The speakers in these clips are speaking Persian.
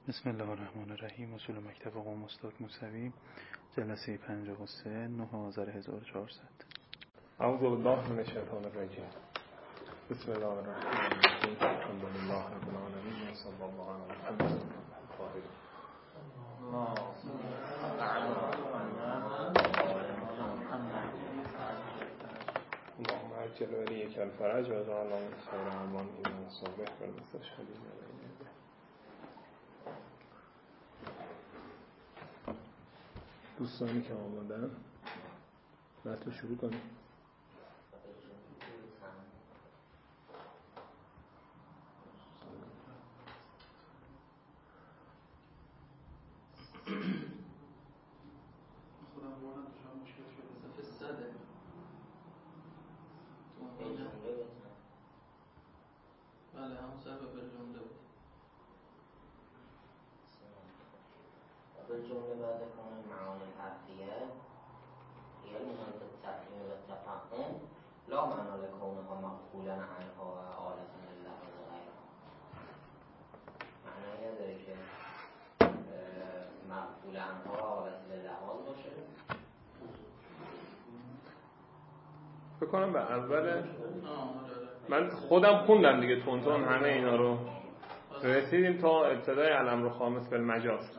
بسم الله الرحمن الرحیم. اصول مکتب قم استاد موسوی، جلسه 53 9 آذر 1400. اعوذ بالله من الشیطان الرجیم. بسم الله الرحمن الرحیم. الحمد لله رب العالمین و صلی الله علی محمد الطاهر. اللهم عجل ولیک الفرج و اجعل لنا خیر اعمال ایمان صالح و المستشهدین علیه. دوستانی که آمدن بحث رو شروع کنیم. خودم بردم تو شما مشکل شد اضافه صده بله همون سر به جمله بود. بالجمله بعد كون المعاني الحرفية هي المناسبة التفهيم والتفهم لا معنى لكونها مقبولا عنها وآلة لله وغيرها. معنى نداره که مقبول عنها وآلة لله باشه. فکر کنم به اول من خودم خوندم دیگه تون همه اینا رو رسیدیم تا ابتدای الامر خامس بالمجاز.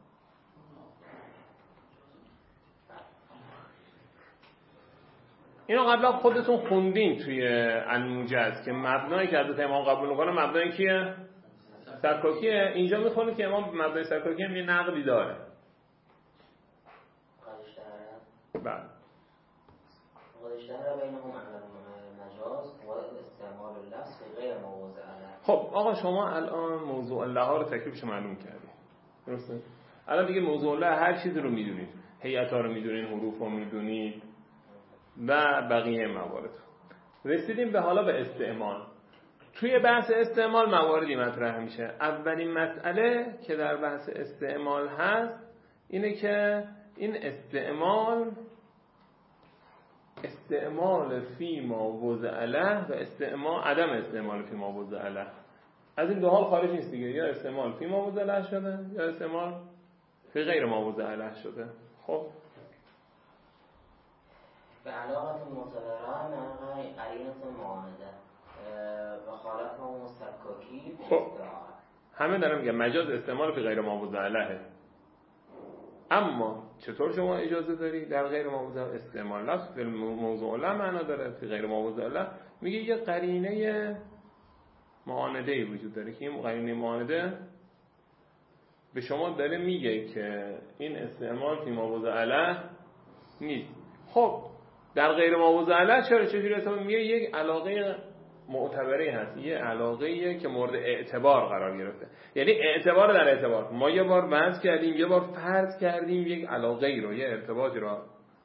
اینو قبلا خودتون خوندین توی الموجز که مبنایی که حضرت امام قبول میکنه مبنای کیه؟ سرکاکیه. اینجا میخونه که امام مبنای سرکاکی هم یه نقلی داره. بله. خب آقا شما الان موضوع الله ها رو تکلیفش معلوم کردید، درسته؟ الان دیگه موضوع الله هر چیزی رو میدونید، هیئت ها رو میدونید، حروف رو میدونید و بقیه موارد. رسیدیم به حالا به استعمال. توی بحث استعمال مواردی مطرح میشه. اولین مسئله که در بحث استعمال هست اینه که این استعمال فی ما وضع له و عدم استعمال فی ما وضع له، از این دو حال خارج نیست دیگه. یا استعمال فی ما وضع له شده یا استعمال فی غیر ما وضع له شده. خب به علاقه معتبران قرینه معانده و خالف و مستکاکی. خب همه دارم میگم مجاز استعمال فی غیر ما وضع له، اما چطور شما اجازه داری در غیر ما وضع استعمال لفظ فی موضوع له معنا داره، فی غیر ما وضع له میگه یه قرینه معانده‌ای وجود داره که این قرینه معانده به شما داره میگه که این استعمال فی ما وضع له نیست. خب در غیر ما وضع له چجوری حساب میگه؟ یک علاقه معتبری هست، یه علاقه‌ایه که مورد اعتبار قرار گرفته. یعنی اعتبار در اعتبار. ما یه بار بحث کردیم، یه بار فرض کردیم یک علاقه‌ای رو، یه ارتباطی رو.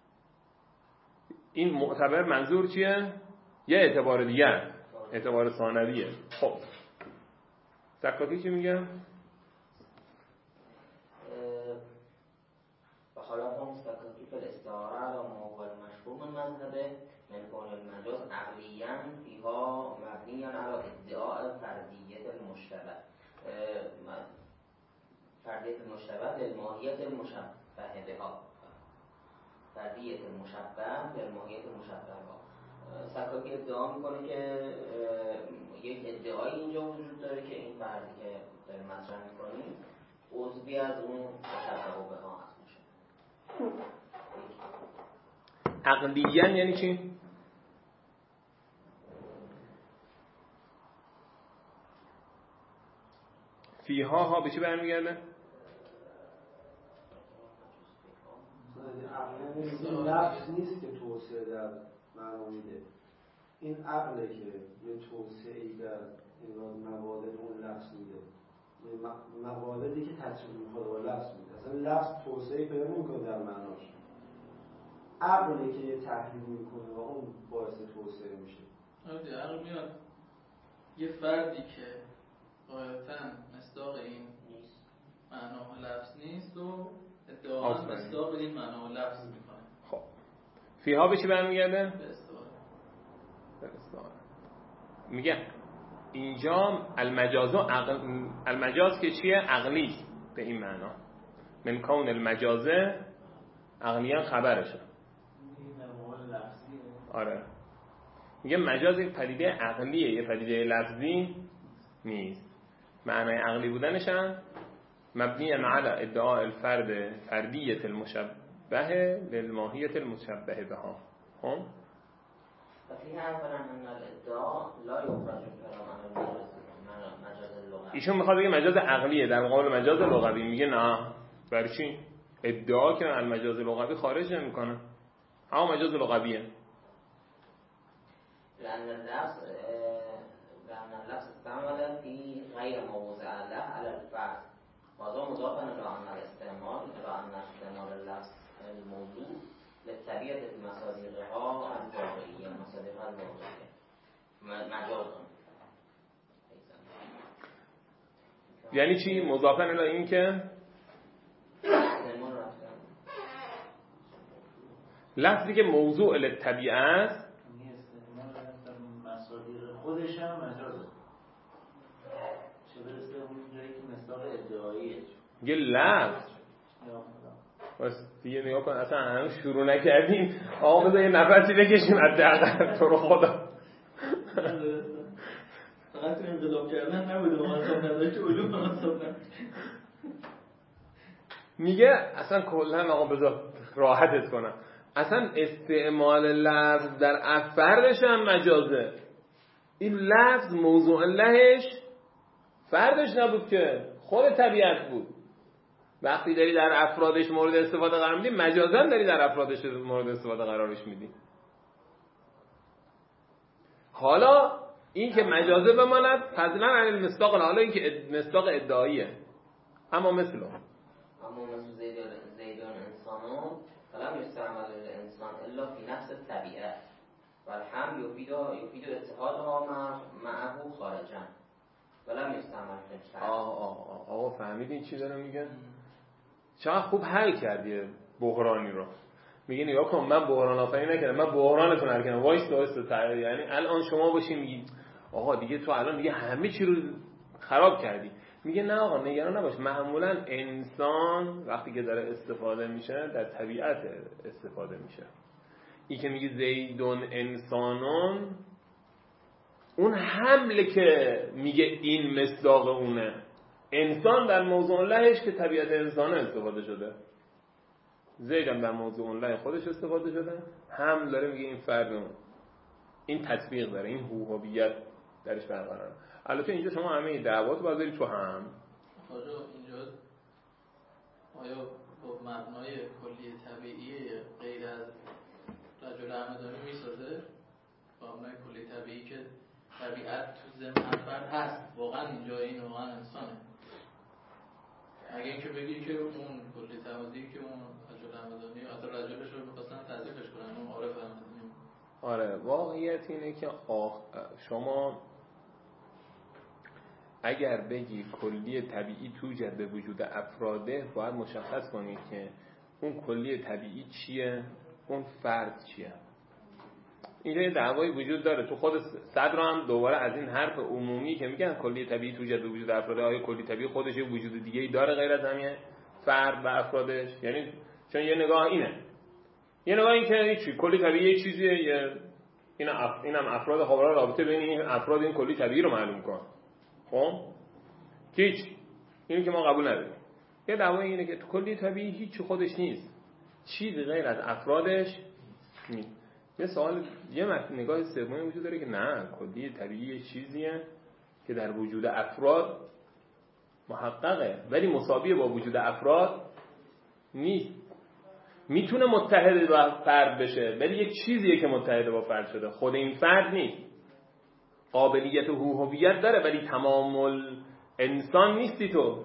این معتبر منظور چیه؟ یه اعتبار دیگه، اعتبار ثانویه. خب سکاتی چی میگه؟ بخلاف مستکاکی فی الاستعاره علی ما هو المشهور من مذهبه من کون المجاز عقلیاً فیها مبنیاً علی ادعاء فردیت المشتبه للماهیت المشبه بها، فردیت المشبه للماهیت المشبه بها. سکاکی ادعا میکنه که یک ادعای اینجا وجود داره که این فردی که داره مطرح میکنیم عضوی از اون مشبه بها هست. عقلیاً یعنی چی؟ فیها ها به چی برمیگرده؟ این لفظ نیست که توسعه در معنا میده. این عقله که یه توسعه‌ای در این موارد اون لفظ میده، مواردی که تصریح میخواد با لفظ میده. اصلا لفظ توسعه پیدا نمیکنه در معناش، عقلی که یه تحلیل میکنه و اون باعث توسعه میشه. آره عقل میاد یه فردی که غالباً مصداق این معنا و لفظ نیست و ادعا مصداق این معنا و لفظ میکنه. خب فیها به چی برمیگرده؟ به استعاره. میگه اینجا المجاز که چیه؟ عقلی. به این معنا من کون المجازه عقلیان خبرشه. آره میگه مجاز یک پدیده عقلیه، یه پدیده لفظی نیست. معنای عقلی بودنش هم مبنی علی ادعاء الفرد فردیت المشبه للماهیت المشبه بها. خب ففيها اولا ان الادعاء لا يخرج من مجاز اللغوی. ایشون میخواد بگه مجاز عقلیه در مقابل مجاز لغوی. میگه نه، برای چی؟ ادعا که از مجاز لغوی خارج نمیکنه، اما مجاز لغویه. لأن اللفظ استعمل في غير موضع له على الفرد وهذا مضافا إلى أن استعمال اللفظ الموضوع للطبيعة في مصادرها الواقعية مصادرها الواقعية مجازا. یعنی چی؟ مضافا الی این که لفظی که موضوع للطبیعه است مصادر خودش هم مجازه، چه برسه اون جایی که مصداق ادعاییه. یه لفظ بس دیگه نگاه کن، اصلا هنوز شروع نکردیم. آقا بذار یه نفسی بکشیم حداقل تو رو خدا. فقط تو انقلاب کردن نبوده مناسب نداشت علوم مناسب نداشت. میگه اصلا کلا آقا بذار راحتت کنم، اصلا استعمال لفظ در افردش هم مجازه. این لفظ موضوع لهش فردش نبود که خود طبیعت بود. وقتی داری در افرادش مورد استفاده قرار میدی، مجازا داری در افرادش مورد استفاده قرارش میدی. حالا این که مجازه بماند فضلا عن المصداق، حالا این که مصداق ادعاییه. اما مثل زیدون انسانون فلم یستعمل الانسان الا فی نفس الطبیعه والحمل یفید اتحادها معه خارجا ولم یستعمل فی. آقا فهمیدین چی داره میگه؟ چقدر خوب حل کردی بحرانی رو. میگه نگاه کن، من بحران آفرینی نکردم، من بحرانتون حل کردم. وایس یعنی الان شما باشین میگید آقا دیگه تو الان دیگه همه چی رو خراب کردی. میگه نه آقا نگران نباش، معمولا انسان وقتی که داره استفاده میشه در طبیعت استفاده میشه. این که میگه زیدون انسانون، اون حمله که میگه این مصداق اونه. انسان در موضوع لهش که طبیعت انسانه استفاده شده، زیدم در موضوع له خودش استفاده شده، هم داره میگه این فرد این تطبیق داره، این هویت درش برقراره. البته اینجا شما همه دعوات بذاری تو هم. آجا اینجا آیا با مبنای کلی طبیعی غیر از رجل همدانی میسازه؟ با مبنای کلی طبیعی که طبیعت تو ذهن فرد هست، واقعا اینجا این واقعا انسانه. اگه اینکه بگی که اون کلی توازی که اون رجل همدانی حتی رجلش رو می‌خواستن تضعیفش کنن، اون عارف همدانی. آره واقعیت اینه که شما اگر بگی کلی طبیعی توجد به وجود افراده، باید مشخص کنید که اون کلی طبیعی چیه، اون فرد چیه. اینجا یه دعوایی وجود داره تو خود صدر هم دوباره از این حرف عمومی که میگن کلی طبیعی توجد به وجود افراده، آیا کلی طبیعی خودش یه وجود دیگه‌ای داره غیر از همین فرد و افرادش؟ یعنی چون یه نگاه اینه، یه نگاه این که چی کلی طبیعی یه چیزیه، اینم افراد خبرها رابطه بین این افراد این کلی طبیعی رو معلوم کن. خب هیچ، اینو که ما قبول نداریم. یه دعوای اینه که تو کلی طبیعی هیچ خودش نیست، چیزی غیر از افرادش نیست. یه سوال، یه نگاه سومی وجود داره که نه، کلی طبیعی یه چیزیه که در وجود افراد محققه ولی مساوی با وجود افراد نیست. میتونه متحد با فرد بشه ولی یک چیزیه که متحد با فرد شده، خود این فرد نیست. قابلیت هویت داره ولی تمام انسان نیستی تو.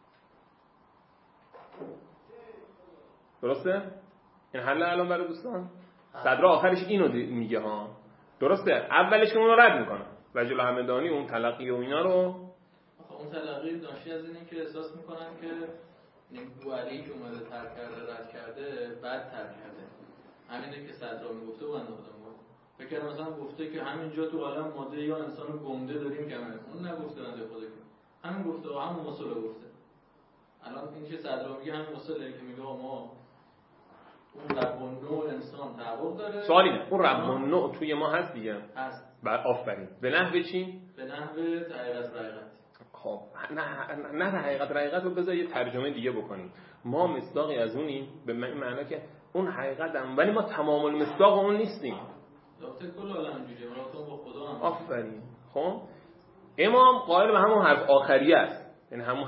درسته؟ این حل الان برای دوستان صدر آخرش اینو میگه ها. درسته؟ اولش که اون رو رد میکنه رجل همدانی، اون تلقی و اینا رو. اون تلقی ناشی از اینه که احساس میکنن که بوالی که اومده ترک کرده رد کرده بعد ترک کرده. همینه که صدر میگفته و بنده خدا میگفت. فکر مثلا گفته که همینجا تو عالم ماده یا انسان گنده داریم که اون نگفته بنده خدا که همین گفته و همون مسئله گفته. الان که صدرا میگه همین مثال که میگه ما اون رب النوع انسان تعارض داره. سوالی نه، اون رب النوع توی ما هست دیگه. هست. آفرین. به نحو چی؟ به نحو حقیقت رقیقت. خب نه حقیقت رو بذار یه ترجمه دیگه بکنیم. ما مصداقی از اونیم به این معنی که اون حقیقت هم، ولی ما تمام المصداق اون نیستیم. رابطه کل عالم اینجوریه، رابطه با خدا هم. آفرین. خب امام قائل به همون حرف آخریه است، یعنی همون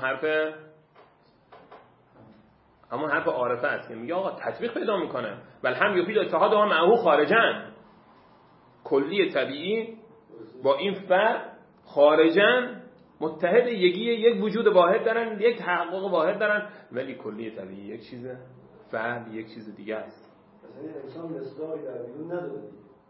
حرف عارفه است که میگه آقا تطبیق پیدا میکنه، بل هم یفید اتحاد و معهو خارجن، کلی طبیعی با این فرق خارجن متحد یک وجود واحد دارن، یک تحقق واحد دارن، ولی کلی طبیعی یک چیزه، فرد یک چیز دیگه است. مثلا انسان مصداقی در بیرون نداره.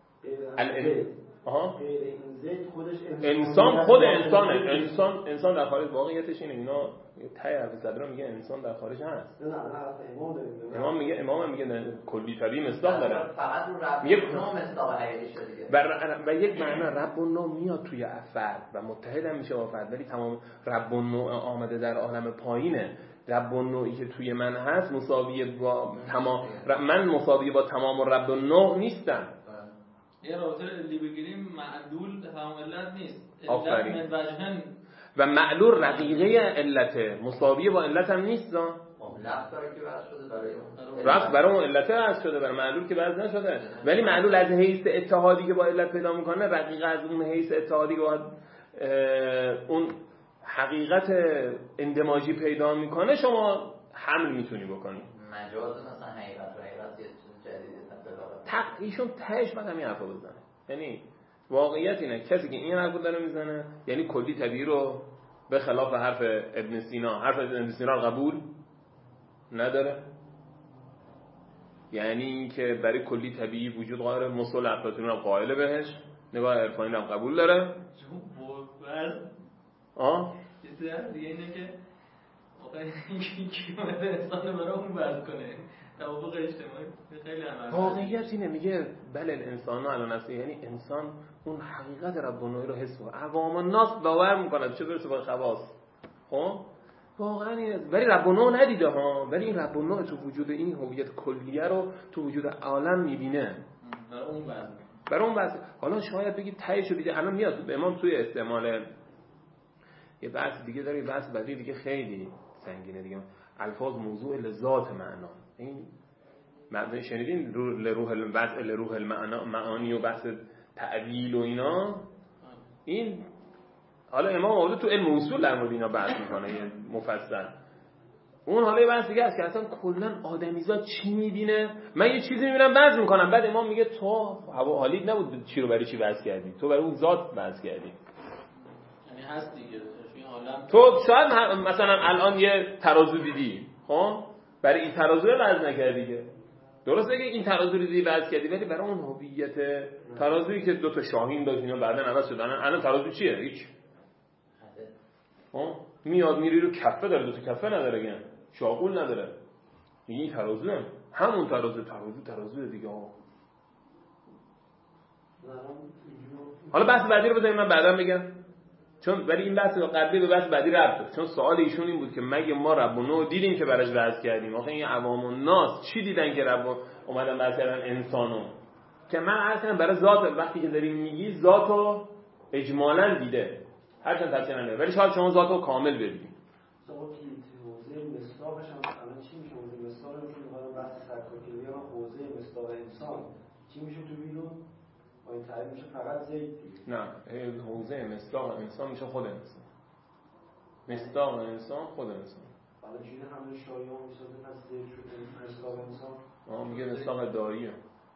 غیر این زید خودش انسان خود انسانه. انسان در خارج، واقعیتش اینه، اینا ته حرف صدرا میگه انسان در خارج هست. امام میگه کلی طبیعی مصداق داره، فقط رو رب النوع مصداق حقیقی شده دیگه. و یک معنا رب النوع میاد توی فرد و متحد هم میشه با فرد، ولی تمام رب النوع آمده در عالم پایینه. رب النوعی که توی من هست مساوی با تمام، من مساوی با تمام رب النوع نیستم. یه رابطه علی بگیریم، معلول تمام علت نیست. آفرین. علت من وجهن و معلول رقیقه علته، مساوی با علت هم نیست. لفظ داره که وضع شده برای اون رفت برای اون علته وضع شده، برای معلول که وضع نشده. ولی معلول از حیث اتحادی که با علت پیدا میکنه، رقیقه از اون حیث اتحادی که با اون حقیقت اندماجی پیدا میکنه شما حمل میتونی بکنی. مجاز مثلا حقیقت یه چیز جدیده ایشون تهش بعد همین حرفا بزنه. یعنی واقعیت اینه کسی که این حرفو داره میزنه یعنی کلی طبیعی رو به خلاف حرف ابن سینا رو قبول نداره، یعنی این که برای کلی طبیعی وجود قائل، مصول افلاطون رو قائل بهش، نگاه عرفانی رو قبول داره. دیگه اینه که آقا انسان برای اون وضع کنه توافق اجتماعی خیلی عمل. واقعیت اینه، میگه بله الانسان علی نفسه، یعنی انسان اون حقیقت رب النوع رو حس کنه. عوام الناس باور میکنن چه برسه با خواص. خب واقعا اینه، ولی رب النوع ندیده ها، ولی این رب النوع تو وجود این هویت کلیه رو تو وجود عالم میبینه. برای اون وضع. حالا شاید بگید تهیشو دیگه الان میاد به امام توی استعمال یه بحث دیگه داره، بحث بعدی دیگه خیلی سنگینه دیگه، الفاظ موضوع لذات معنا. این معنی شنیدین لروح المعانی و بحث تعویل و اینا. این حالا امام آورده تو علم اصول در مورد اینا بحث میکنه یه مفصل. اون حالا یه بحث دیگه است که اصلا کلا آدمیزاد چی میبینه. من یه چیزی میبینم بحث میکنم، بعد امام میگه تو حالیت نبود چی رو برای چی بحث کردی، تو برای اون ذات بحث کردی. یعنی هست دیگه تو شاید مثلا الان یه ترازو دیدی، خب برای این ترازو وزن نکردی دیگه، درسته که این ترازو رو دیدی وزن کردی، ولی برای اون هویت ترازویی که دو تا شاهین داشت اینا بعدن عوض شدن، الان ترازو چیه؟ هیچ. میاد میری رو کفه داره، دو تا کفه نداره، دیگه شاغول نداره، این ترازوه، همون ترازو دیگه. حالا بحث بعدی رو بذاریم من بعدا بگم، چون ولی این بحث قبلی به بحث بعدی ربط داره. چون سوال ایشون این بود که مگه ما رب النوع دیدیم که براش وضع کردیم؟ آخه این عوام الناس چی دیدن که رب اومدن وضع کردن انسانو؟ که من اصلا برای ذات وقتی که داریم میگی ذاتو اجمالاً دیده، هرچند تفسیر نداره، ولی شاید شما ذاتو کامل ببینید. حوزه مصداقش هم الان چی میشه؟ حوزه مصداق رو میگن بحث سرکوکی یا حوزه مصداق انسان چی میشه تو بیرون؟ با این تعریف میشه فقط زید. نه، حوزه مصداق انسان میشه خود انسان. مصداق انسان خود انسان. حالا چیزی همه شایعه میسازه پس زید شده مصداق انسان. میگه مصداق داییه.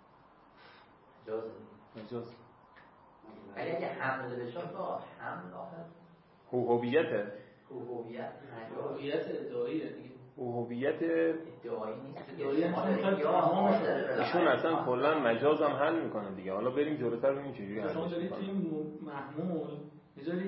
مجاز. ولی اگه حمل بشه تو حمل آخر هویته. هویت ادعاییه دیگه. هویت ادعایی نیست. ایشون اصلا کلا مجاز هم حل میکنه دیگه. حالا بریم جلوتر ببینیم چجوری حل میشه. شما دارید توی محمول میذارید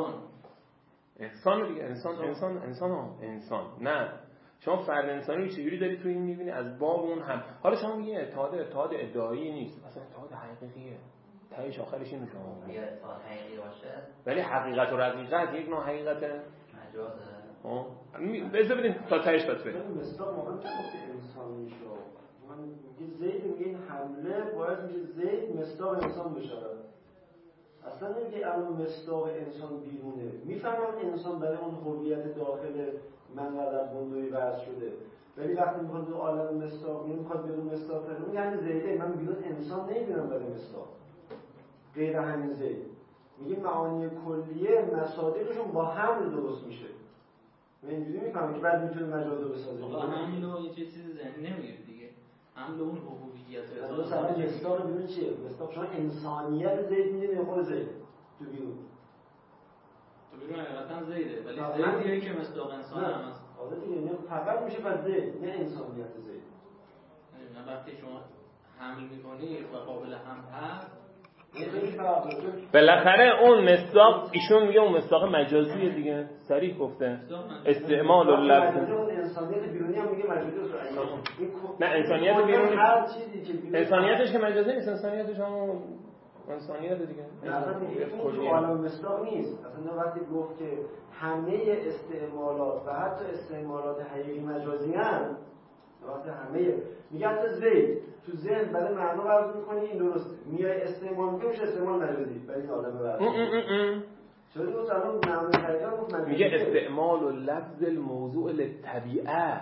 انسان دیگه، انسان. نه، شما فرد انسانی رو چجوری داری تو این میبینی؟ از باب اون هم. حالا شما میگی اتحاد ادعایی نیست، اصلا اتحاد حقیقیه. تهش آخرش اینو شما میگی. اتحاد حقیقی باشه. ولی حقیقت و رقیقت یک نوع حقیقته. مجازه. بذار بدین تا تهش بس بریم. مصداق واقعا نگفته انسانی شو. من میگه زید میگه این حمله باید میشه زید مصداق انسان بشه. اصلا نمیگه الان مصداق انسان بیرونه. میفهمم انسان برای اون هویت داخل من و در بندوی وضع شده. ولی وقتی میخواد تو عالم مصداق میخواد بدون مصداق کنه میگه همین زیده من بیرون انسان نمیبینم برای مصداق. غیر همین زید. میگه معانی کلیه مصادیقشون با حمل درست میشه. من اینجوری میفهمم که بعد میتونه مجاز رو بسازه. حمل رو یه چیزی ذهنی نمیگیره دیگه. حمل اون هویت درست همین مصداق بیرون چیه؟ مصداق شما انسانیت زید میدین خود زید تو بیرون. تو بیرون حقیقتا زیده ولی زیدیه که مصداق انسان هم هست. آره دیگه نه فقط میشه پس زید نه انسانیت زید. نه وقتی شما حمل میکنی و قابل حمل هست بالاخره اون مصداق ایشون میگه اون مصداق مجازیه دیگه صریح گفته استعمال اللفظ انسانیت بیرونی هم میگه مجازی نه انسانیت بیرونی هر چیزی که انسانیتش که مجازی نیست انسانیتش هم انسانیت دیگه اصلا تو عالم مصداق نیست اصلا وقتی گفت که همه استعمالات و حتی استعمالات حقیقی مجازی هم وقتی همه میگه حتی زید تو ذهن برای معنا وضع میکنی این درسته میای استعمال میکنی میشه استعمال مجازی برای این آدم وضع چرا دوست الان معنا حقیقی گفت مجازی میگه استعمال و لفظ الموضوع للطبیعه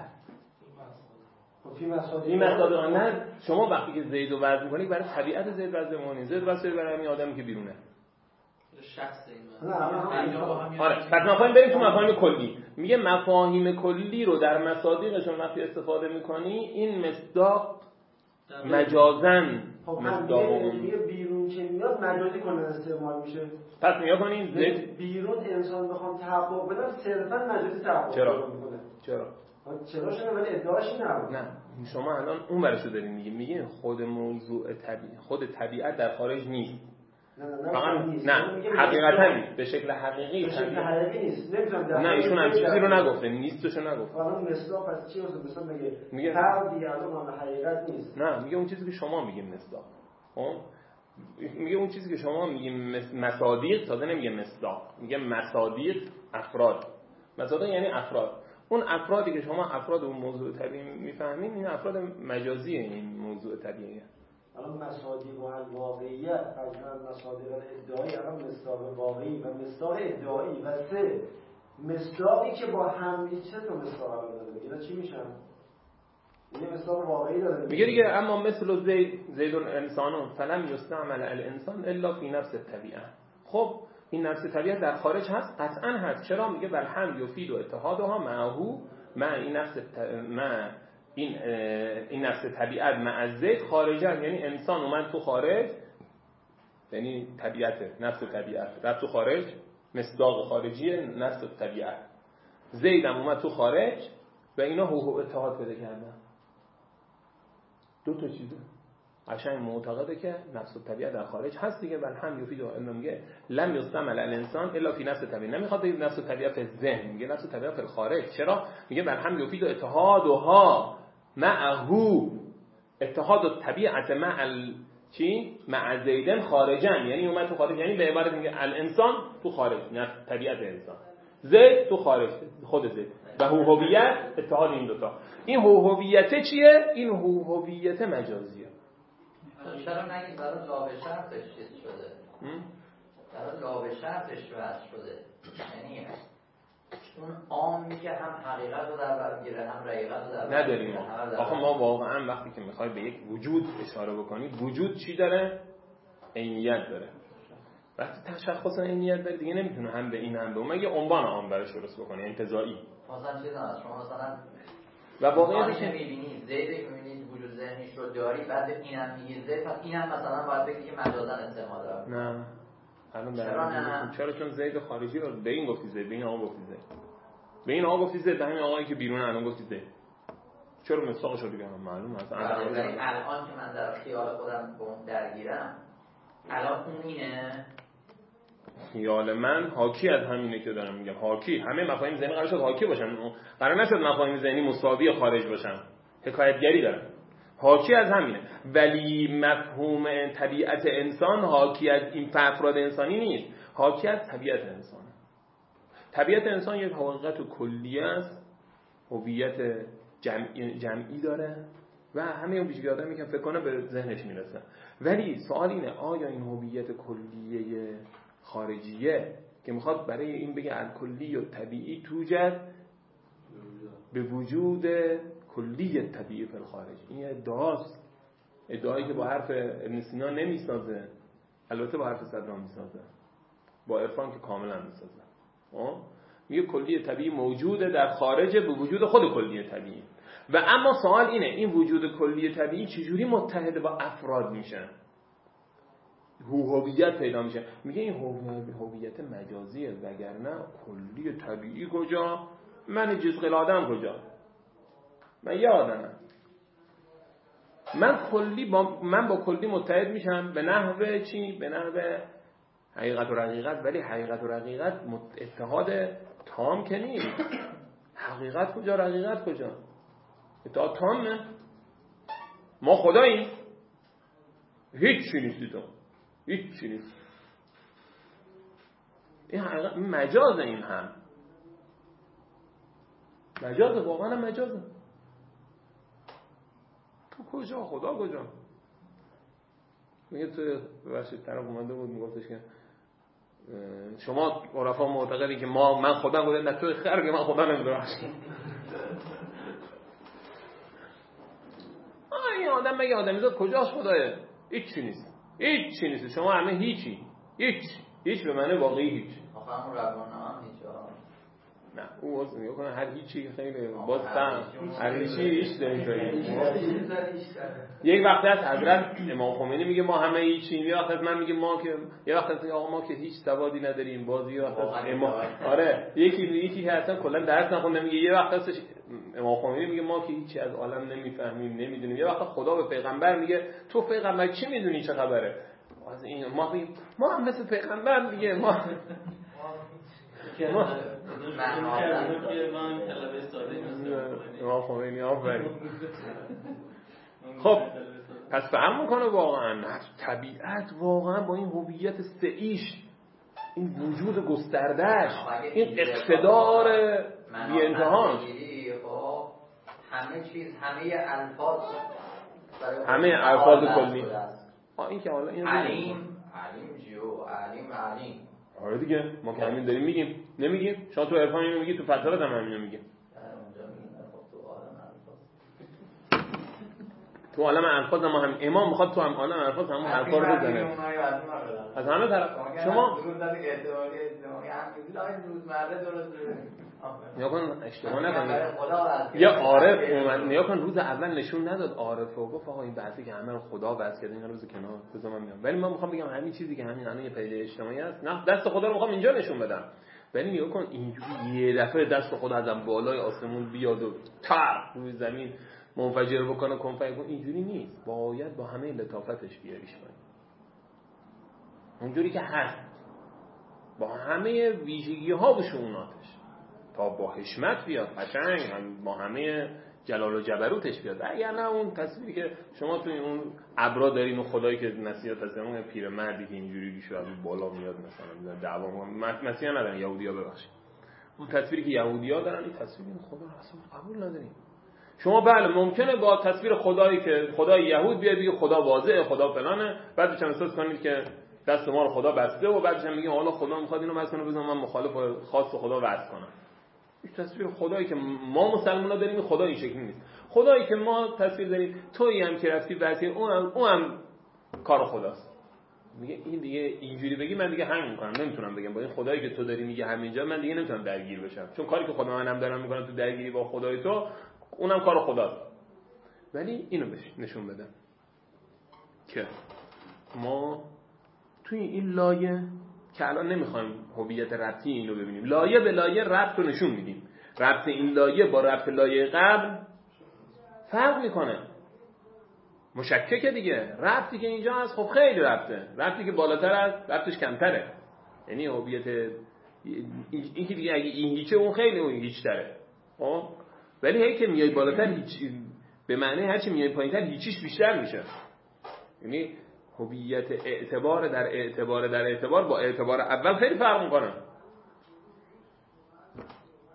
این مصادیق نه شما وقتی که زید رو وضع میکنی برای طبیعت زید وضع میکنی زید وضع برای همین آدمی که بیرونه شخص این آره پس مفاهیم بریم تو مفاهیم کلی میگه مفاهیم کلی رو در مصادیقشون وقتی استفاده میکنی این مصداق مجازن مصداق اون میگه بیرون که میاد مجازی کنه استعمال میشه پس نیا کنین زید بیرون انسان بخوام تحقق بدن صرفا مجازی تحقق میکنه چرا شده ولی ادعاش نه شما الان اون برشو دارین میگه خود موضوع خود طبیعت در خارج نیست نه حقیقتا نیست به شکل حقیقی نیست نه ایشون هم چیزی رو نگفته نیستشو نگفته الان مصداق پس چی واسه مثلا میگه فردی الان حقیقت نیست نه میگه اون چیزی که شما میگین مصداق میگه اون چیزی که شما میگین مصادیق تازه نمیگه مصداق میگه مصادیق افراد مصادیق یعنی افراد اون افرادی که شما افراد اون موضوع طبیعی میفهمین این افراد مجازی این موضوع طبیعیه الان مصادیق و واقعیت فرضاً مصادیق ادعایی الان مصداق واقعی و مصداق ادعایی و سه مصداقی که با هم چه تا مصداق الان داره اینا چی میشن یه مصداق واقعی داره میگه دیگه اما مثل زید الانسان فلم یستعمل الانسان الا فی نفس الطبیعه خب این نفس طبیعت در خارج هست قطعا هست چرا میگه بل هم یفید و اتحادها معه مع این نفس این نفس طبیعت مع زید خارجن یعنی انسان اومد تو خارج یعنی طبیعت نفس طبیعت رفت تو خارج مصداق خارجی نفس طبیعت زید هم اومد تو خارج و اینا اتحاد پیدا کردن دو تا چیزه قشنگ معتقده که نفس طبیعت در خارج هست دیگه بل هم یفید و میگه لم یستعمل الانسان الا فی نفس طبیعت نمیخواد بگه نفس طبیعت فی ذهن میگه نفس طبیعت فی خارج چرا میگه بل هم یفید و اتحادها معه اتحاد الطبیعت مع چی مع زیدن خارجن یعنی اومد تو خارج یعنی به عبارت میگه الانسان تو خارج نه طبیعت انسان زید تو خارج خود زید و هویت اتحاد این دوتا این هویت چیه این هویت مجازیه چرا نگید برای لابه شرطش چیز شده برای لابه شرطش وضع شده یعنی اون عامی که هم حقیقت رو در بر میگیره هم حقیقت رو در بر نداریم آخه ما واقعا وقتی که میخوای به یک وجود اشاره بکنی وجود چی داره؟ عینیت داره وقتی تشخص عینیت داره دیگه نمیتونه هم به این هم به اون مگه عنوان عام براش درست بکنی انتزاعی مثلا چیز هست شما مثلا و واقعیتش میبینی زیدی که میبینید وجود ذهنیش رو داری بعد اینم میگی زید پس اینم مثلا باید بگی که مجازاً استعمال داره نه چرا چون زید خارجی رو به این گفتی زید به این آقا گفتی زید به این آقا گفتی زید به همین آقایی که بیرون الان گفتی زید چرا مصداقش رو دیگه معلومه اصلا الان که من در خیال خودم درگیرم الان اون اینه خیال من حاکی از همینه که دارم میگم حاکی همه مفاهیم ذهنی قرار شد حاکی باشن قرار نشد مفاهیم ذهنی مساوی خارج باشن حکایتگری دارن حاکی از همینه ولی مفهوم طبیعت انسان حاکی از این افراد انسانی نیست حاکی از طبیعت انسان طبیعت انسان یک حقیقت کلی است، هویت جمعی داره و همه اون ویژگی آدمی که فکر کنه به ذهنش میرسه. ولی سوال اینه آیا این هویت کلیه خارجیه که میخواد برای این بگه الکلی و طبیعی توجد به وجود کلی طبیعی فی الخارج، این ادعاست، ادعایی که با حرف ابن سینا نمیسازه، البته با حرف صدرا میسازه، با عرفان که کاملا میسازه. میگه کلی طبیعی موجوده در خارج به وجود خود کلی طبیعی. و اما سوال اینه این وجود کلی طبیعی چجوری متحد با افراد میشه، هویت پیدا میشه؟ میگه این هویت مجازیه، وگرنه کلی طبیعی کجا؟ من جزء آدم کجا؟ من یه آدمم. من با کلی متحد میشم به نحو چی؟ به نحو حقیقت و رقیقت. ولی حقیقت و رقیقت اتحاد تام که نیست. حقیقت کجا؟ رقیقت کجا؟ اتحاد تام نه. ما خداییم، هیچ چی نیستی تو، هیچ چی نیست. این حقیقت مجازه، این هم مجازه، واقعا هم مجازه. تو کجا؟ خدا کجا؟ میگه تو ببخشید طرف اومده بود میگفتش که شما عرفا معتقدی که من خدا بودم، نه توی خر که من خدا نمیدونم. این آدم مگه آدمیزاد کجاش خدایه؟ هیچ چی نیست، هیچ چی نیست. شما همه هیچی، هیچ به معنی واقعی هیچ. آخه همون ربانه هم هیچ نه اون واسه میگه کنه هر هیچی خیلی باز سم هر هیچ داریم. یک وقتی از حضرت امام خمینی میگه ما همه هیچیم، یه وقت از من میگه ما که، یه وقت از میگه آقا ما که هیچ سوادی نداریم، باز یه وقت از آره یکی که اصلا کلا درس نخونده میگه، یه وقت ازش امام خمینی میگه ما که هیچی از عالم نمیفهمیم نمیدونیم، یه وقت خدا به پیغمبر میگه تو پیغمبر چی میدونی چه خبره؟ از این ما هم مثل پیغمبر دیگه ما امام خمینی آفرین. خب پس فهم میکنه واقعا طبیعت واقعا با این هویت سعیش، این وجود گستردهش، این اقتدار بی انتهاش، همه چیز، همه الفاظ کلی این که حالا این علیم آره دیگه ما که همین داریم میگیم، نمیگیم؟ شما تو عرفان اینو میگی، تو فتاوات هم همینو میگه. تو عالم الفاظ ما هم امام میخواد تو هم عالم الفاظ همون حرفا رو بزنه از همه طرف. شما نیا کن اشتباه نکنید، یا عارف اومد نیا کن روز اول نشون نداد عارف و گفت آقا این بحثی که همه رو خدا بس کرده اینا روز کنار بذار من میام. ولی من میخوام بگم همین چیزی که همین الان یه پیج اجتماعی هست، نه دست خدا رو میخوام اینجا نشون بدم. ولی نیا کن اینجوری یه دفعه دست خدا ازم بالای آسمون بیاد و تر روی زمین منفجر بکنه کنفای کن، اینجوری نیست. باید با همه لطافتش بیاریش کنی اونجوری که هست، با همه ویژگی ها و شؤوناتش، تا با حشمت بیاد قشنگ، با همه جلال و جبروتش بیاد. اگر نه اون تصویری که شما توی اون ابرا دارین و خدایی که نصیحت هست، اون پیرمردی که اینجوری بیشتر بالا میاد مثلا دعوا مسیحا ندارن، یهودی‌ها ببخشید، اون تصویری که یهودی‌ها دارن، این تصویر این خدا رو اصلا قبول نداریم. شما بله ممکنه با تصویر خدایی که خدای یهود بیاد بگه خدا واضحه، خدا فلانه، بعدش هم احساس کنید که دست ما رو خدا بسته و بعدش هم میگه حالا خدا میخواد اینو واسه کنه، بزنم من مخالف خاص خدا واسه کنم. این تصویر خدایی که ما مسلمان‌ها داریم خدا این شکلی نیست. خدایی که ما تصویر داریم تویی هم که رفتی واسه اونم کار خداست. میگه این دیگه اینجوری بگی من دیگه همین میکنم، نمیتونم بگم با این خدایی که تو داری میگه همینجا من دیگه نمیتونم درگیر بشم، چون کاری که خدا منم دارم میکنم تو درگیری با خدای تو اونم کار خداست. ولی اینو نشون بدم که ما توی این لایه که الان نمیخوایم هویت ربطی اینو ببینیم، لایه به لایه ربط رو نشون میدیم. ربط این لایه با ربط لایه قبل فرق میکنه، مشککه دیگه. ربطی که اینجا هست خب خیلی ربطه، ربطی که بالاتر است ربطش کمتره. یعنی هویت این که دیگه اگه این هیچه اون خیلی اون هیچتره. خب ولی هی که میای بالاتر هیچ به معنی هرچی میای پایینتر هیچیش بیشتر میشه. یعنی هویت اعتبار در اعتبار با اعتبار اول خیلی فرق میکنه.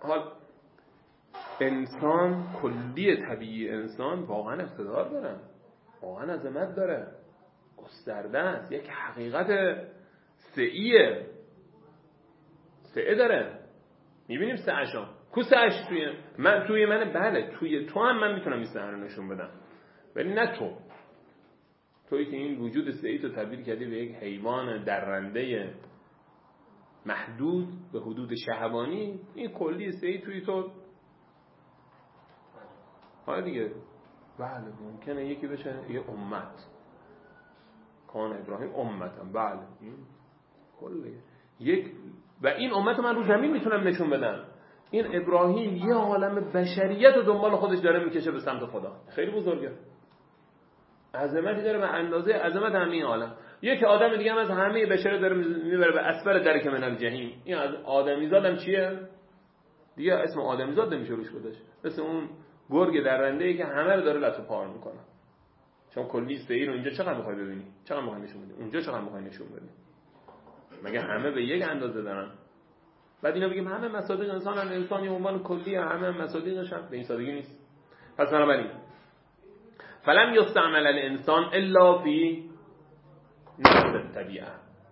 حال انسان، کلی طبیعی انسان واقعا اقتدار داره، واقعا عظمت داره، گسترده است، یک حقیقت سعیه، سعه داره. میبینیم سعشان کو سعش توی من بله، توی تو هم من میتونم این سعه رو نشون بدم، ولی نه تویی که این وجود سعی تو تبدیل کردی به یک حیوان درنده محدود به حدود شهوانی. این کلی سعی توی تو حالا دیگه بله ممکنه یکی بشه یه امت، کان ابراهیم امتم، بله این کلیه یک، و این امت من رو زمین میتونم نشون بدم. این ابراهیم یه عالم بشریت رو دنبال خودش داره میکشه به سمت خدا، خیلی بزرگه، عظمتی داره به اندازه عظمت همین عالم. یک آدم دیگه هم از همه بشر داره میبره به اسفل درک من الجحیم. این از آدمیزاد هم چیه دیگه، اسم آدمیزاد نمیشه روش گذاشت، مثل اون گرگ درنده‌ای که همه رو داره لطو پار میکنه. چون کلی سعی رو اینجا چقدر میخوای ببینی، چقدر میخوای نشون بدی، اونجا چقدر میخوای نشون بدی؟ مگه همه به یک اندازه دارن؟ بعد اینا بگیم همه مصادیق انسان هم، انسان یه عنوان کلی همه مصادیقش هم، به این سادگی نیست. پس بنابراین فلم یستعمل الانسان الا فی نفس الطبیعه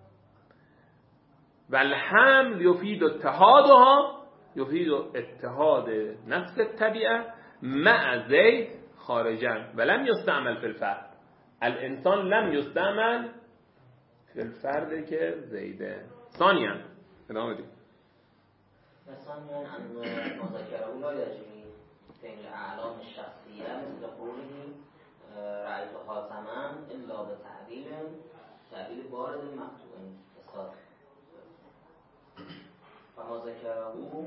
والحمل یفید اتحادها، یفید اتحاد نفس الطبیعه مع زید خارجا ولم یستعمل فی الفرد. الانسان لم یستعمل فی الفرد که زیده. ثانیا ادامه بدیم. ثانیا ان ما ذکره لا یجری فعل اعلام الشخصیه مثل قوله رأیت حاتما الا به تعبیل وارد مقطوع اصاد و ما ذکره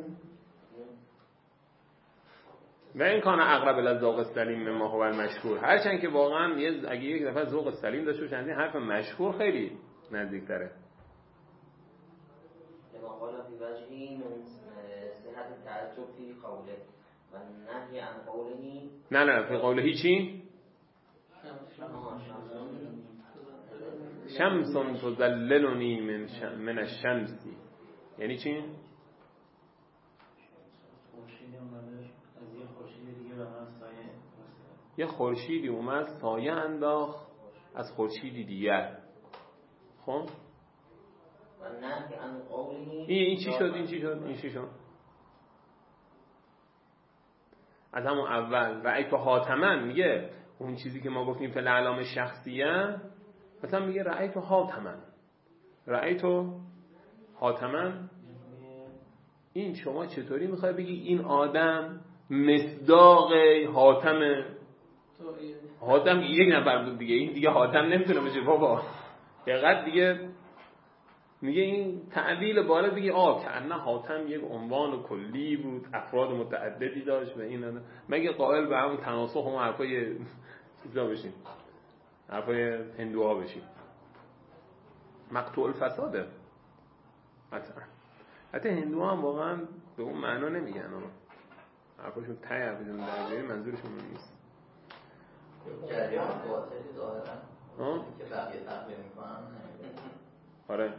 و این کان اقرب الی ذوق السلیم مما هو المشهور. هرچند که واقعا اگه یک دفعه ذوق سلیم داشته باشه، این حرف مشهور خیلی نزدیک‌تره. لما قال فی وجهی من صحت التعجب فی قوله و نهی عن قوله. نه فی قوله چی؟ شمس تظللنی من الشمس. یعنی چی؟ یه خورشیدی اومد سایه انداخت از خورشیدی دیگر. خب این چی شد؟ از همون اول رأیت حاتمن میگه اون چیزی که ما گفتیم فعل علام شخصیه، مثلا میگه رأیت حاتمن. این شما چطوری میخوای بگی این آدم مصداق حاتم یک نفر بود دیگه، این دیگه حاتم نمیتونه بشه بابا. دقیقاً دیگه میگه این تعبیل بالا دیگه کأنه حاتم یک عنوان کلی بود، افراد متعددی داشت و این مگه قائل به همون تناسخ و حرفای چیزا بشیم، حرفای هندوها بشیم. مقطوع الفساده. حتی هندوها هم واقعا به اون معنا نمیگن، حرفاشون حرفشون در بیاری منظورشون نیست. جریان باطلی ظاهرا که بقیه تقبیل میکنن. آره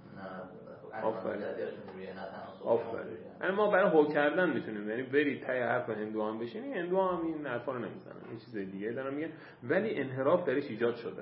آفرین. ما برای هو کردن میتونیم، یعنی برید تای حرف هندوها هم بشین، هندوها هم این حرفا رو نمیزنن، این چیز دیگه دارن میگن، ولی انحراف درش ایجاد شده.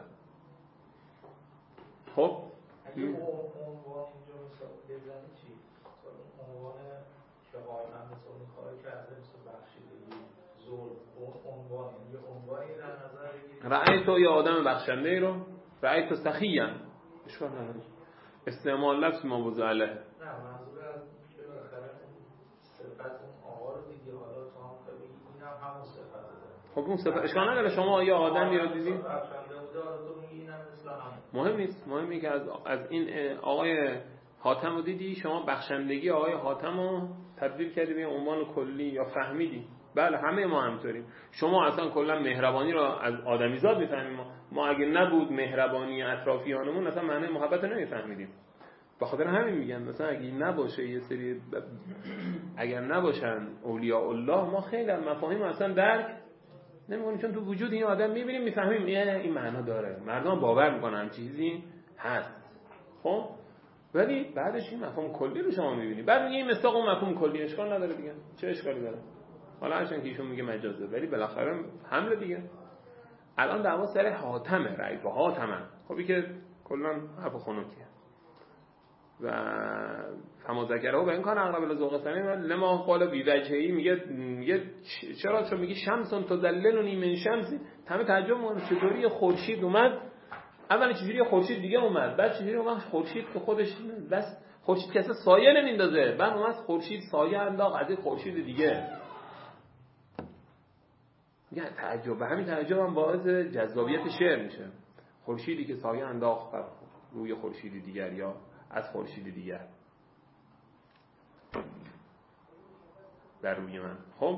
خب اگه عنوان اینجا مثلا بزنی چی؟ عنوان که حاتم مثلا کار کرده مثل بخشیدگی ظلم، عنوان یعنی عنوانی در نظر بگیرید رأی تو یه آدم بخشنده ای رو رأی تو سخیًا اشکال نداره، استعمال لفظ ما بزعله. نه منظور از که بالاخره صفت اون آقا رو دیدی، حالا تو هم بگی این هم همون صفت داره. خب اون صفت اشکال نداره، شما یه آدمی رو دیدی مهم نیست، مهمی که از این آقای حاتم رو دیدی، شما بخشندگی آقای حاتم رو تبدیل کردی به عنوان کلی یا فهمیدی. بله همه ما همطوریم. شما اصلا کلا مهربانی رو از آدمیزاد میفهمیم. ما اگه نبود مهربانی اطرافیانمون اصلا معنی محبت رو نمیفهمیدیم. به خاطر همین میگن مثلا اگه نباشه یه سری اگر نباشن اولیاء الله ما خیلی از مفاهیم اصلا درک نمی‌کنیم، چون تو وجود این آدم می‌بینیم میفهمیم این معنا داره، مردم باور می‌کنن چیزی هست. خب ولی بعدش این مفهوم کلی رو شما می‌بینی. بعد میگه این مصداق اون مفهوم کلی اشکال نداره دیگه. چه اشکالی داره؟ حالا هرچند که ایشون میگه مجازه ولی بالاخره حمل دیگه. الان دعوا سر حاتمه، رأی با حاتمه. خبی که کلا حرف خنکیه. و فما ذکره به این کار اقرب الذوق سلیم لما قال بی وجهی میگه چرا چون میگه شمس تدللنی من شمس. همه تعجب میکنن چطوری خورشید اومد، اولا چجوری خورشید دیگه اومد، بعد چجوری اومد خورشید که خودش بس خورشید که اصلا سایه نمیندازه، بعد اومد خورشید سایه انداخت از خورشید دیگه. میگه تعجب، به همین تعجب هم باعث جذابیت شعر میشه. خورشیدی که سایه انداخت بر روی خورشید دیگر یا از خورشید دیگر در روی من. خب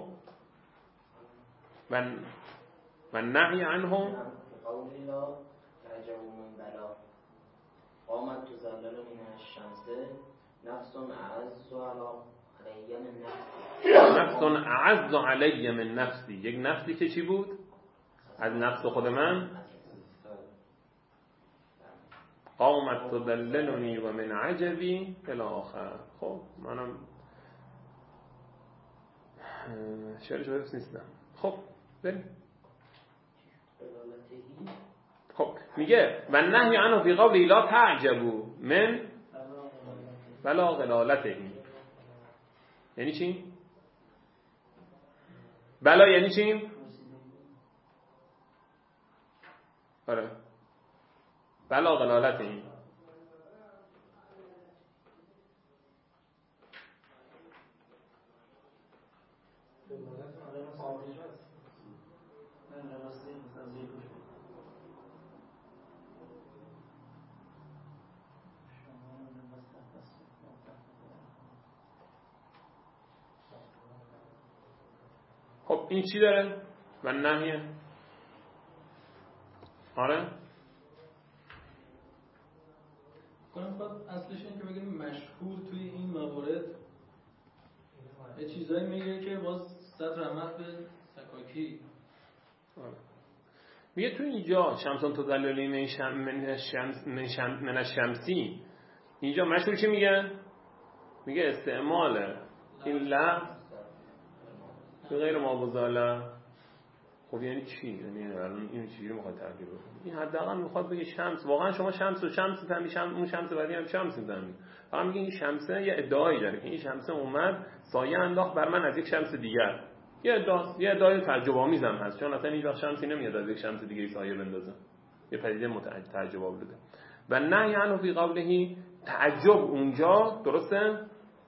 و نهی عنهم قولی لا تعجبوا من بلا قامت تزلل من الشمس نفس اعز علی من نفسی. نفس اعز علی من نفسی، یک نفسی که چی بود؟ از نفس خود من. قامت تدللنی و من عجبی الی آخر. خب منم شعرش حفظ نیستم. خب بریم. خب میگه و نهی عنه فی قولی لا تعجبوا من بلا غلالته. یعنی چی؟ بلا یعنی چی؟ آره بلا غلالته. خب این چی داره؟ و نهیه. آره کنم خب اصلش این که بگیم مشهور توی این موارد یه چیزایی میگه که باز صد رحمت به سکاکی. میگه تو اینجا شمسون تدللی من الشمسی، اینجا مشهور چی میگن؟ میگه استعمال این لفظ به غیر ما بزاله. خب یعنی چی؟ یعنی الان اینو چجوری میخواد تعبیر کنه؟ این حداقل میخواد بگه شمس. واقعا شما شمس فهمی، اون شمس بعدی هم شمس می‌فهمی. فقط میگه این شمسه یه ادعایی داره که این شمسه اومد سایه انداخت بر من از یک شمس دیگر. یه ادعای تعجب آمیزم هست، چون اصلا هیچ وقت شمسی نمیاد از یک شمس دیگه سایه بندازه. یه پدیده تعجب آمیزه. و نهی عنه فی قوله، تعجب اونجا درسته؟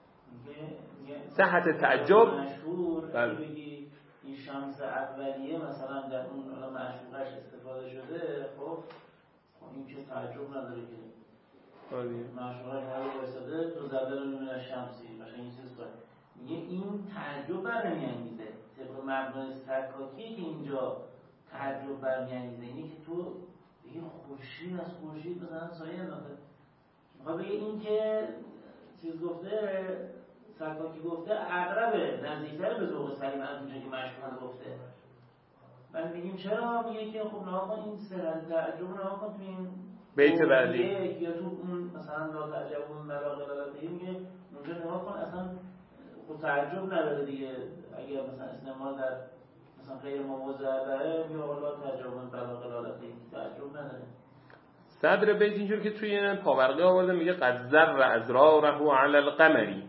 صحت تعجب این شمس اولیه مثلا در اون معشوقش استفاده شده. خب این که تعجب نداره که معشوقش رو وایساده تو زدن من شمسی مثلا این چیز باید میگه این تعجب برمیانگیزه. طبق مبنای سکاکی که اینجا تعجب برمیانگیزه اینه که تو بگی خورشید از خورشید مثلا سایه انداخته. میخواد بگه این که چیز گفته سکاکی گفته اقربه، نزدیکتر به ذوق سلیم از اونجا که مشهور گفته. من میگیم چرا؟ میگه که خب نها کن این سرد تعجب نها کن تو این بیت بعدی یا تو اون مثلا لا تعجب اون ملاقه لالاته میگه اونجا نها کن اصلا خود تعجب نداره دیگه. اگر مثلا استعمال در مثلا غیر موضوعه میگه لا تعجب اون ملاقه لالاته تعجب نداره. صدر بیت اینجور که توی پاورقی آورده میگه قد ذر ازراره علی القمری.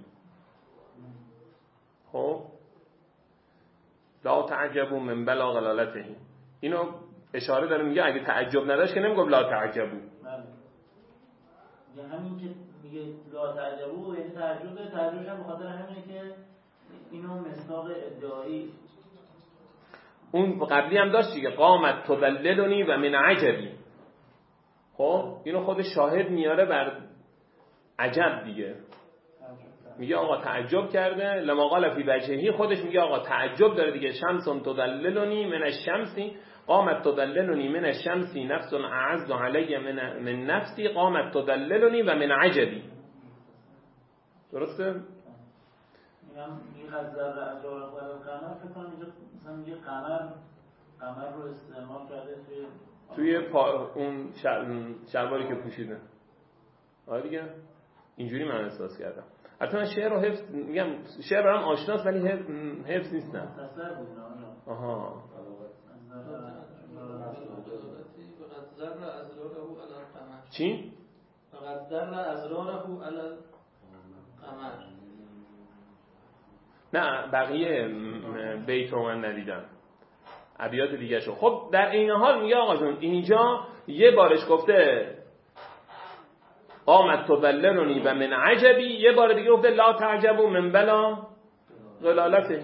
خب لا تعجبوا من بلا غلالته، اینو اشاره داره میگه اگه تعجب نداشت که نمیگم لا تعجبوا. بله همین که میگه لا تعجبوا یعنی تعجبش هم بخاطر همینه که اینو مصداق ادعایی اون قبلی هم داشت دیگه قامت تدللنی و من عجبی. خب اینو خود شاهد میاره بر عجب دیگه. میگه آقا تعجب کرده لما قال فی وجهی، خودش میگه آقا تعجب داره دیگه. شمس تدللنی من الشمسی قامت تدللنی من الشمسی نفس اعز علی من نفسی قامت تدللنی و من عجبی. درسته؟ میگه غزر از راه قرار قمر فکر کنم اینجا مثلا میگه قمر رو استعمال کرده توی اون شلواری که پوشیده. آره دیگه اینجوری من احساس کردم. البته من شعر رو حفظ میگم، شعر برام آشناست ولی حفظ نیستم. مختصر بود نه. آها. چی؟ فقط ذر ازراره علی القمر. نه بقیه بیت رو من ندیدم، ابیات دیگه شو. خب در این حال میگه آقا جون اینجا یه بارش گفته قامت تبلرنی و من عجبی، یه بار دیگه گفته لا تعجبوا من بلا غلالته.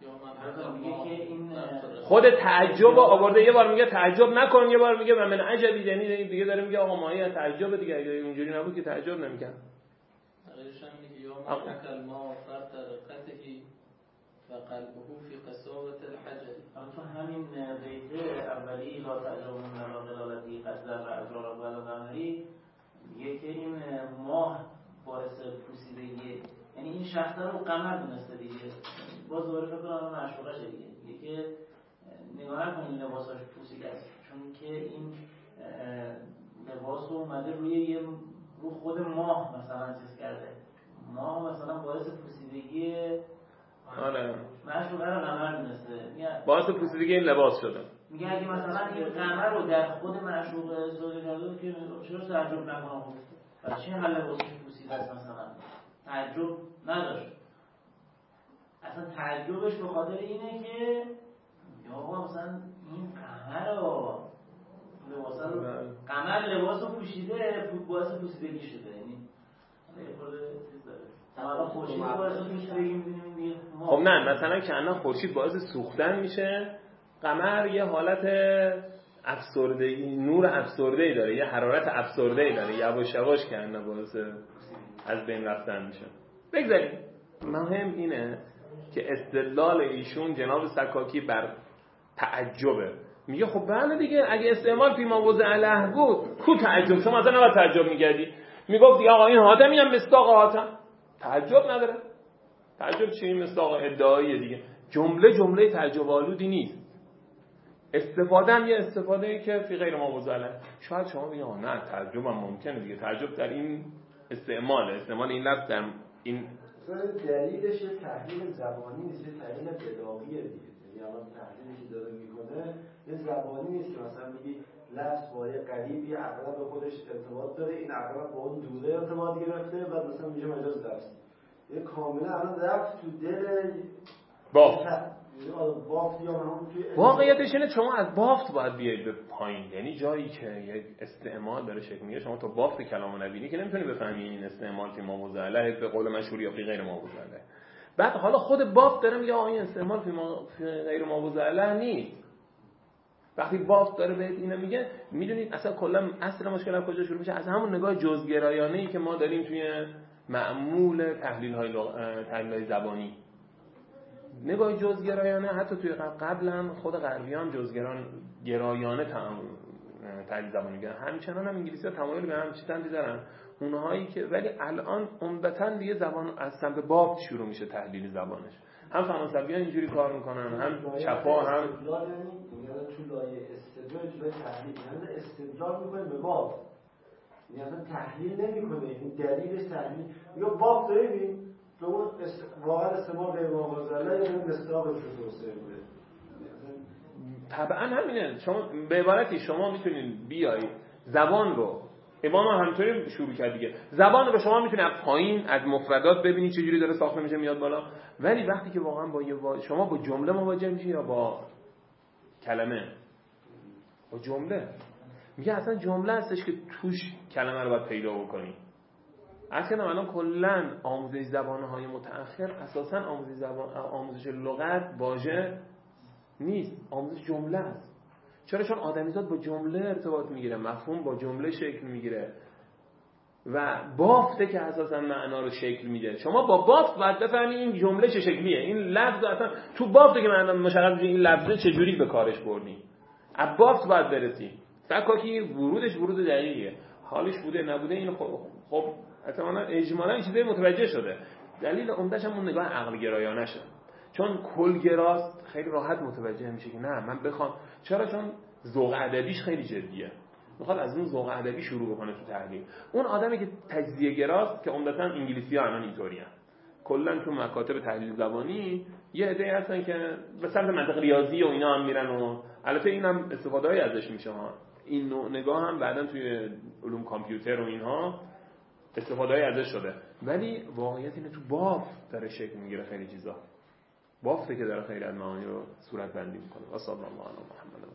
خود تعجب آورده، یه بار میگه تعجب نکن، یه بار میگه و من عجبی، یعنی دیگه داره میگه آقا مایه تعجب دیگه، اگه اینجوری نبود که تعجب نمیکرد. علیشان میگه یا من کلمه فرط رقته و قلبه فی قساوة الحجر. تو همین بیت اولی لا تعجب من غلالتی قد ذر ازرار و القمری میگه که این ماه باعث پوسیدگی، یعنی این شخص رو قمر دونسته دیگه. باز دوباره فکر کنم معشوقه شه دیگه، میگه که نگاه نکنین لباساش پوسیده است، چون که این لباس اومده رو خود ماه مثلا چیز کرده، ماه مثلا باعث پوسیدگی آره معشوقه رو قمر دونسته، باعث پوسیدگی این لباس شده. میگه اگه مثلا این قمر رو در خود معشوقه زاده کرده که چرا تعجب نکنم، برای چه اینقدر لباسش پوسیده است مثلا تعجب نداشت. اصلا تعجبش به خاطر اینه که یا مثلا این قمر لباس رو پوشیده باعث پوسیدگی شده، یعنی یه خورده چیز داره. حالا خورشید باعث پوسیدگی می‌بینیم دیگه. خب نه مثلا که الان خورشید باعث سوختن میشه، قمر یه حالت افسردگی، نور افسرده‌ای داره، یه حرارت افسرده‌ای داره، یواش یواش که الان باعث از بین رفتن میشه. بگذاریم. مهم اینه که استدلال ایشون جناب سکاکی بر تعجبه. میگه خب بله دیگه، اگه استعمال فی ما وضع له بود کو تعجب، شما اصلا نباید تعجب می‌کردی. میگفت دیگه آقا این حاتمی هم مصداق حاتم، تعجب نداره. تعجب چی؟ مصداق ادعایی دیگه. جمله تعجب آلودی نیست. استفاده هم یه استفاده که فی غیر ما وضع له. شاید شما بگید نه تعجب هم ممکنه دیگه، تعجب در این استعمال این لفظ در این دلیلش تحلیل زبانی نیست، تحلیل بداغیه دیگه. یعنی الان تحلیلی که داره میکنه یه زبانی نیست که مثلا میگی لفظ با یه قریبی اغلب به خودش ارتباط داره، این اغلب با اون دوره ارتباط گرفته، بعد مثلا میگه مجاز لفظ. یه کاملا الان رفت تو دل بافت. واقعیتش اینه شما از بافت باید بیاید به پایین، یعنی جایی که یک استعمال داره شکل میگیره، شما تو بافت کلامو نبینی که نمیتونی بفهمی این استعمال فی ما وضع له به قول مشهور یا فی غیر ما وضع له. بعد حالا خود بافت داره میگه این استعمال فی غیر ما وضع له نیست. وقتی بافت داره بهت اینو میگه، میدونید اصلا کلا اصل مشکل از کجا شروع میشه؟ از همون نگاه جزگرایانه‌ای که ما داریم توی معمول تحلیل‌های زبانی. نگاه جزگرایانه حتی توی قبلا خود غربیان جزگرایانه تحلیل زبانی میگن، همچنان هم انگلیسی‌ها تمایل به همین چیزی دارن اونهایی که، ولی الان عمدتاً دیگه زبان از سمت بافت شروع میشه تحلیل زبانش. هم فرانسویان اینجوری کار میکنن، هم چپا، هم یعنی تو لایه استدلال تو تحلیل، یعنی استدلال میکنه به بافت، یعنی اصلا تحلیل نمیکنه، این دلیل تحلیل یا بافت داریم تو اون واقعا استعمال غیر مواضعه یا مصداقش رو توسعه بوده. طبعا همینه. شما به عبارتی شما میتونید بیایید زبان رو، امام هم همینطوری شروع کرد دیگه، زبان رو شما میتونید از پایین از مفردات ببینید چه جوری داره ساخته میشه میاد بالا، ولی وقتی که واقعا با شما با جمله مواجه میشید یا با کلمه، با جمله، میگه اصلا جمله هستش که توش کلمه رو باید پیدا بکنی. اصلا الان کلا آموزش زبان‌های متأخر اساساً آموزش لغت واژه نیست، آموزش جمله است. چرا؟ چون آدمیزاد با جمله ارتباط میگیره، مفهوم با جمله شکل میگیره و بافته که اساساً معنا رو شکل میده. شما با بافت باید بفهمید این جمله چه شکلیه، این لفظ اصلا تو بافته که معنا مشخص میشه این لفظه چه جوری به کارش بردی. از بافت باید برسی. سکاکی ورود دقیقیه. حالش بوده نبوده این خب احتمالاً اجمالاً این چیزای متوجه شده. دلیل عمده‌ش هم اون نگاه عقل گرایانه شه. چون کل گراست خیلی راحت متوجه میشه که نه من بخوام، چرا؟ چون ذوق ادبیش خیلی جدیه. میخواد از اون ذوق ادبی شروع بکنه تو تحلیل. اون آدمی که تجزیه گراست که عمدتاً انگلیسی‌ها الان اینطورین، کلا تو مکاتب تحلیل زبانی یه عده‌ای هستن که به سمت منطق ریاضی و اینا هم میرن و البته اینم استفاده‌ای ازش میشه ها. این نوع نگاه هم بعداً توی علوم کامپیوتر و اینها استفاده‌ای ازش شده، ولی واقعیت اینه تو بافت داره شکل میگیره خیلی چیزا. بافته که داره خیلی از معانی رو صورت بندی میکنه. و صلی الله علی محمد.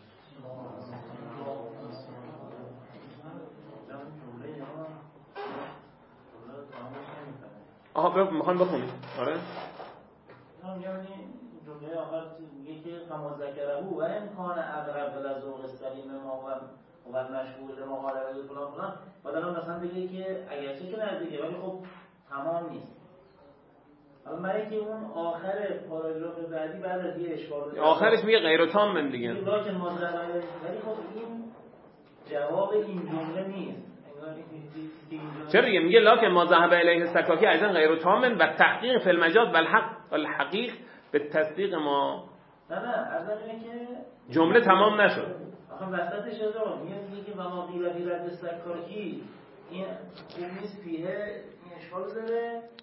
آها میخوام بخونیم. آره یعنی جمله آخر میگه که کما ذکره و امکان اقرب لذوق السلیم ما و مشهور ما حالا فلان فلان بعدا مثلا بگه که اگرچه که نزدیکه ولی خب تمام نیست. حالا برای که اون آخر پاراگراف بعدی بعد از یه اشکال آخرش میگه غیر تام دیگه، میگه که ماذا، ولی خب این جواب این جمله نیست. چرا دیگه میگه لکن ما ذهب الیه السکاکی ایضا غیر تام و تحقیق فی المجاز بالحقیق به تصدیق ما. نه از اینه که جمله تمام نشد. آخه وسطش رو میگه که ما قیل فی رد السکاکی این خوب نیست فیه این اشکال داره